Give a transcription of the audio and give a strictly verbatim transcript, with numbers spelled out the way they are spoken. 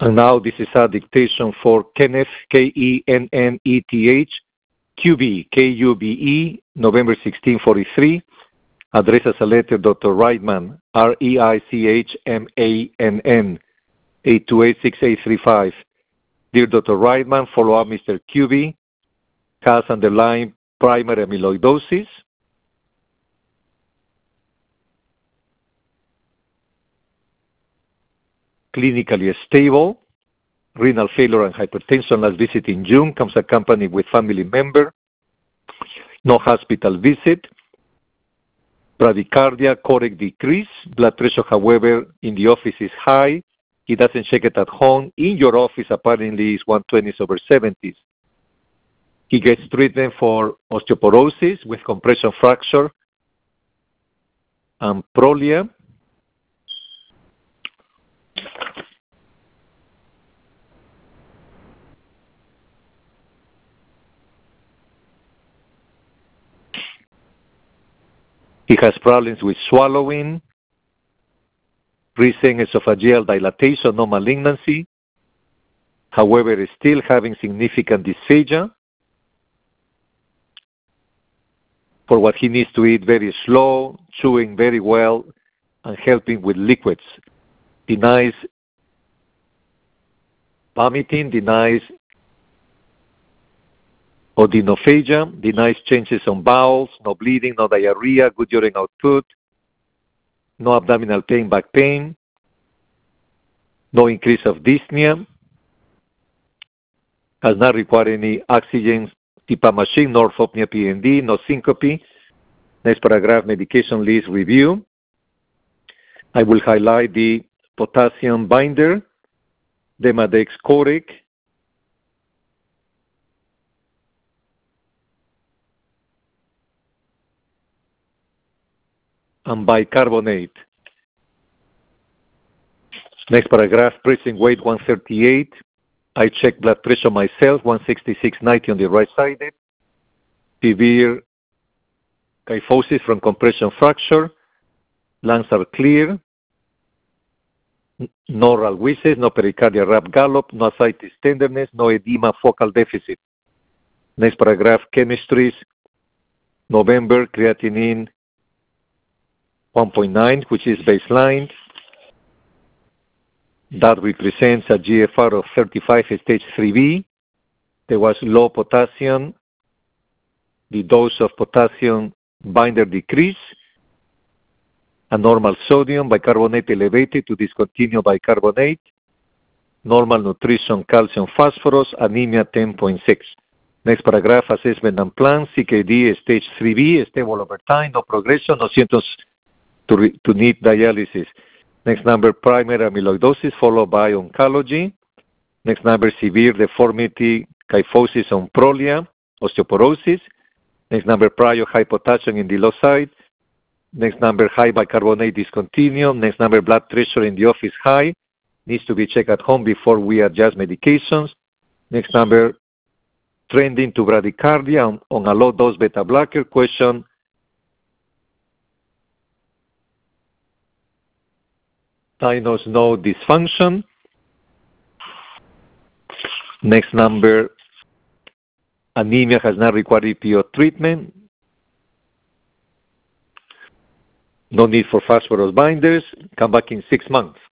And now this is a dictation for Kenneth, K E N N E T H, Q B, K U B E, November sixteen forty-three. Address as a letter, Doctor Reitman, R E I C H M A N N, eight two eight six eight three five. Dear Doctor Reitman, follow up Mister Q B has underlying primary amyloidosis. Clinically stable, renal failure and hypertension. Last visit in June, comes accompanied with family member. No hospital visit. Bradycardia, correct decrease. Blood pressure, however, in the office is high. He doesn't check it at home. In your office, apparently, is one twenty over seventies. He gets treatment for osteoporosis with compression fracture and Prolia. He has problems with swallowing, recent esophageal dilatation, no malignancy. However, is still having significant dysphagia. For what he needs to eat very slow, chewing very well, and helping with liquids. Denies vomiting, denies odynophagia, denies changes on bowels, no bleeding, no diarrhea, good urine output, no abdominal pain, back pain, no increase of dyspnea, has not required any oxygen C PAP machine, nor orthopnea P N D, no syncope. Next paragraph, medication list review. I will highlight the potassium binder, Demodex Coreg, and bicarbonate. Next paragraph, pressing weight one thirty-eight. I check blood pressure myself, one sixty-six ninety on the right side. Severe kyphosis from compression fracture. Lungs are clear. No oral wheezes, no pericardial rap gallop, no ascites tenderness, no edema, focal deficit. Next paragraph, chemistries. November, creatinine one point nine, which is baseline. That represents a G F R of thirty-five, stage three B. There was low potassium. The dose of potassium binder decreased. A normal sodium, bicarbonate elevated to discontinue bicarbonate. Normal nutrition, calcium, phosphorus, anemia ten point six. Next paragraph, assessment and plan. C K D, stage three B, stable over time, no progression, no symptoms to, re, to need dialysis. Next number, primary amyloidosis, followed by oncology. Next number, severe deformity, kyphosis on Prolia, osteoporosis. Next number, prior high potassium in the low side. Next number, high bicarbonate discontinuum. Next number, blood pressure in the office high. Needs to be checked at home before we adjust medications. Next number, trending to bradycardia on, on a low dose beta blocker. Question, sinus node dysfunction. Next number, anemia has not required E P O treatment. No need for phosphorus binders. Come back in six months.